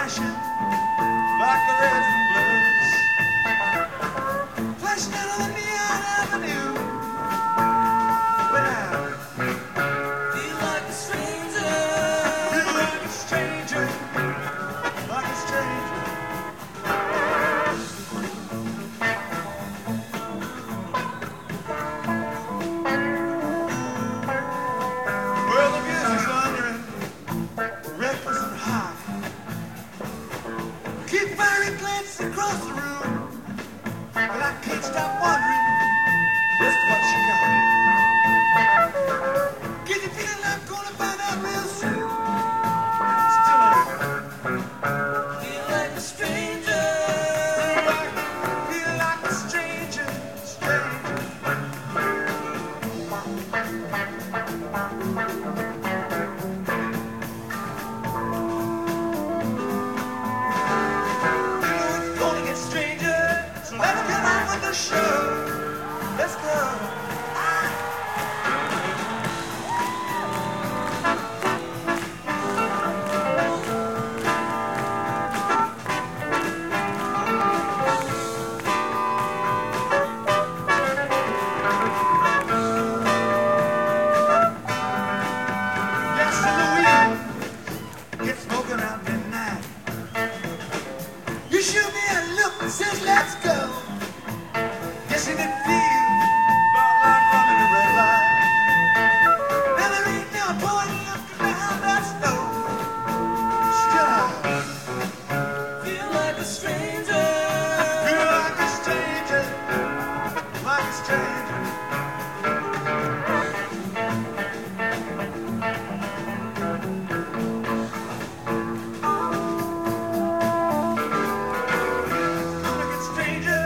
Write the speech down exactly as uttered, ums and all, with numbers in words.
flashing like a resin blues. Flashing down on the neon avenue. When I feel like a stranger, feel like a stranger, like a stranger. Well, the music's thundering, reckless and high. Keep firing glances across the room, but I can't stop wondering just what you got. Get the feeling I'm gonna find out real soon. Still I feel like a stranger, feel like, feel like a stranger, stranger. Let's get on with the show. Let's go. Yes, Louise, get smoking out midnight. You shoot me a look that says let's go. Guess you didn't feel about like running a red light. Now there ain't no point looking down that snow. Still I feel like a stranger, feel like a stranger, like a stranger. I'm like a stranger.